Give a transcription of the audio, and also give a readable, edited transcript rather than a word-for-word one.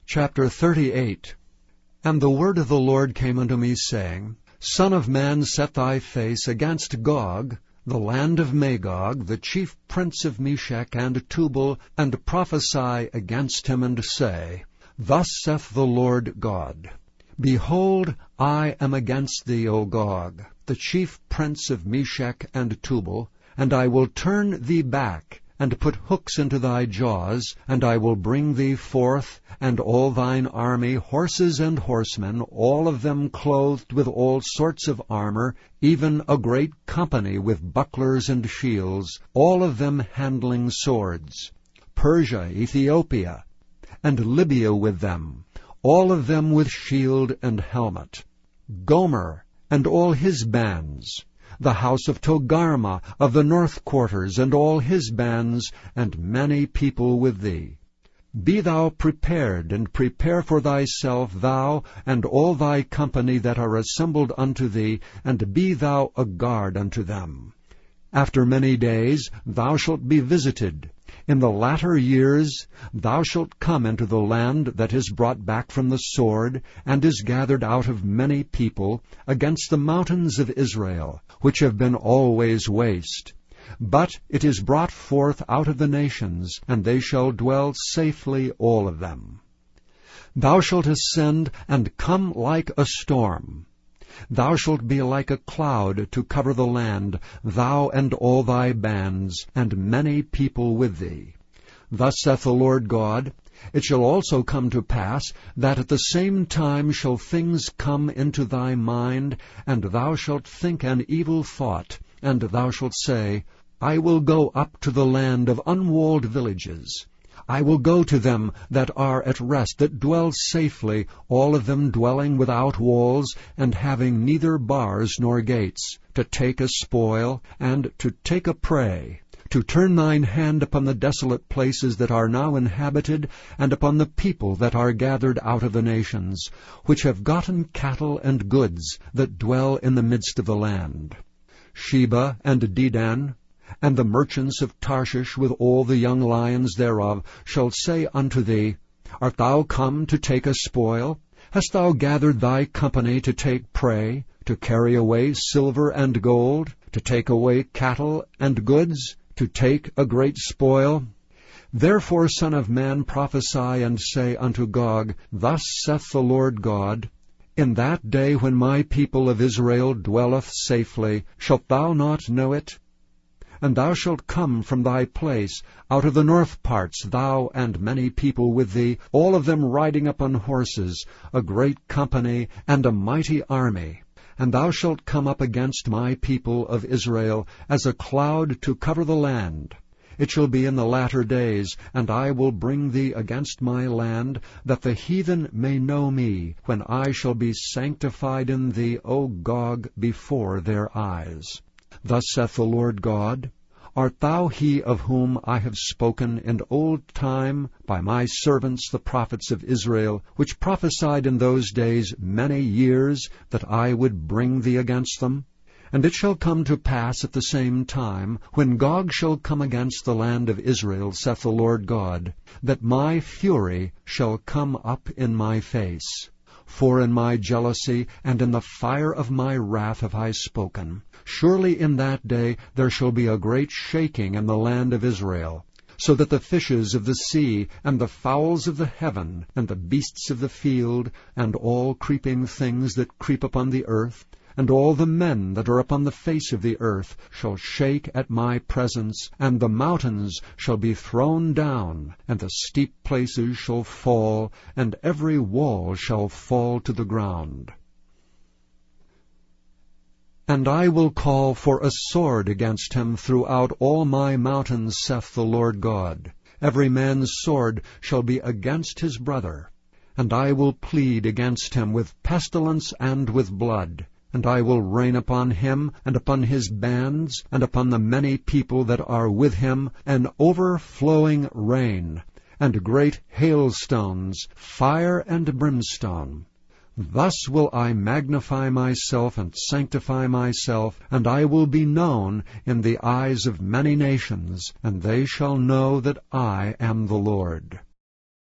Chapter 38. And the word of the Lord came unto me, saying, Son of man, set thy face against Gog, the land of Magog, the chief prince of Meshech and Tubal, and prophesy against him, and say, Thus saith the Lord God, Behold, I am against thee, O Gog, the chief prince of Meshech and Tubal, and I will turn thee back, and put hooks into thy jaws, and I will bring thee forth, and all thine army, horses and horsemen, all of them clothed with all sorts of armor, even a great company with bucklers and shields, all of them handling swords. Persia, Ethiopia, and Libya with them, all of them with shield and helmet. Gomer, and all his bands, the house of Togarmah of the north quarters, and all his bands, and many people with thee. Be thou prepared, and prepare for thyself, thou and all thy company that are assembled unto thee, and be thou a guard unto them. After many days thou shalt be visited. In the latter years thou shalt come into the land that is brought back from the sword, and is gathered out of many people, against the mountains of Israel, which have been always waste. But it is brought forth out of the nations, and they shall dwell safely all of them. Thou shalt ascend, and come like a storm. Thou shalt be like a cloud to cover the land, thou and all thy bands, and many people with thee. Thus saith the Lord God, It shall also come to pass, that at the same time shall things come into thy mind, and thou shalt think an evil thought, and thou shalt say, I will go up to the land of unwalled villages. I will go to them that are at rest, that dwell safely, all of them dwelling without walls, and having neither bars nor gates, to take a spoil, and to take a prey, to turn thine hand upon the desolate places that are now inhabited, and upon the people that are gathered out of the nations, which have gotten cattle and goods, that dwell in the midst of the land. Sheba and Dedan, and the merchants of Tarshish with all the young lions thereof shall say unto thee, Art thou come to take a spoil? Hast thou gathered thy company to take prey, to carry away silver and gold, to take away cattle and goods, to take a great spoil? Therefore, Son of man, prophesy and say unto Gog, Thus saith the Lord God, In that day when my people of Israel dwelleth safely, shalt thou not know it? And thou shalt come from thy place, out of the north parts, thou and many people with thee, all of them riding upon horses, a great company, and a mighty army. And thou shalt come up against my people of Israel, as a cloud to cover the land. It shall be in the latter days, and I will bring thee against my land, that the heathen may know me, when I shall be sanctified in thee, O Gog, before their eyes. Thus saith the Lord God, Art thou he of whom I have spoken in old time by my servants the prophets of Israel, which prophesied in those days many years that I would bring thee against them? And it shall come to pass at the same time, when Gog shall come against the land of Israel, saith the Lord God, that my fury shall come up in my face. For in my jealousy and in the fire of my wrath have I spoken. Surely in that day there shall be a great shaking in the land of Israel, so that the fishes of the sea, and the fowls of the heaven, and the beasts of the field, and all creeping things that creep upon the earth, and all the men that are upon the face of the earth shall shake at my presence, and the mountains shall be thrown down, and the steep places shall fall, and every wall shall fall to the ground. And I will call for a sword against him throughout all my mountains, saith the Lord God. Every man's sword shall be against his brother. And I will plead against him with pestilence and with blood. And I will rain upon him, and upon his bands, and upon the many people that are with him, an overflowing rain, and great hailstones, fire and brimstone. Thus will I magnify myself and sanctify myself, and I will be known in the eyes of many nations, and they shall know that I am the Lord.